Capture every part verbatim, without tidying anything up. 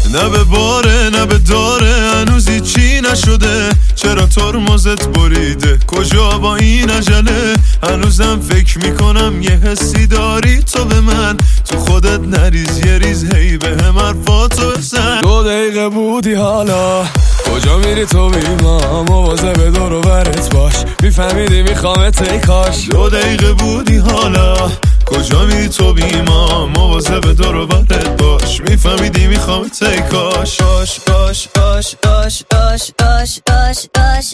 نه به باره نه به داره هنوزی چی نشده، چرا ترمزت بریده کجا با این عجله؟ هنوزم فکر میکنم یه حسی داری تو به من، تو خودت نریز یه ریز هی به هم حرفاتو بزن. دو دقیقه بودی حالا کجا میری تو بی ما، مواظب دور و برت باش میفهمیدی میخوامت ای کاش. دو دقیقه بودی حالا کجا میری تو بی ما، مواظب دور و برت باش میفهمیدی میخوامت ای کاش. آش آش آش آش آش آش آش آش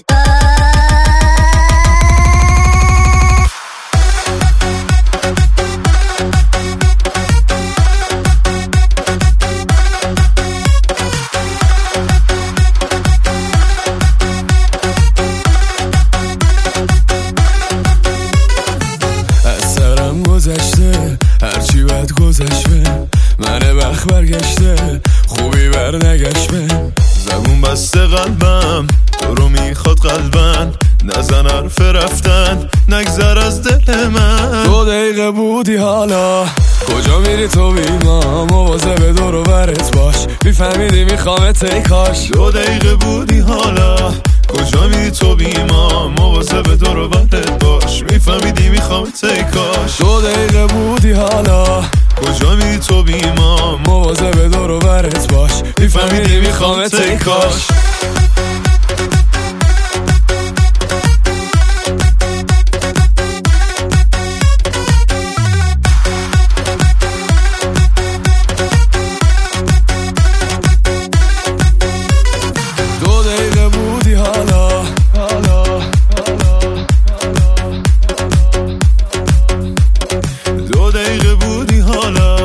گذشته هرچی بد گذشته، منه بخت برگشته خوبی بر نگشته. زبون بسته قلبم تو رو میخواد قلبن، نزن حرف رفتن نگذر از دل من. دو دقیقه بودی حالا کجا میری تو بی ما، مواظب دور و برت باش میفهمیدی میخوامت ای کاش. دو دقیقه بودی حالا کجا میری تو بی ما، مواظب دور و برت باش میفهمیدی میخوامت ای کاش. دو دقیقه بودی حالا کجا میری تو بی ما، مواظب دور و برت باش میفهمیدی میخوامت ای کاش. دو دقیقه بودی حالا دو دقیقه بودی حالا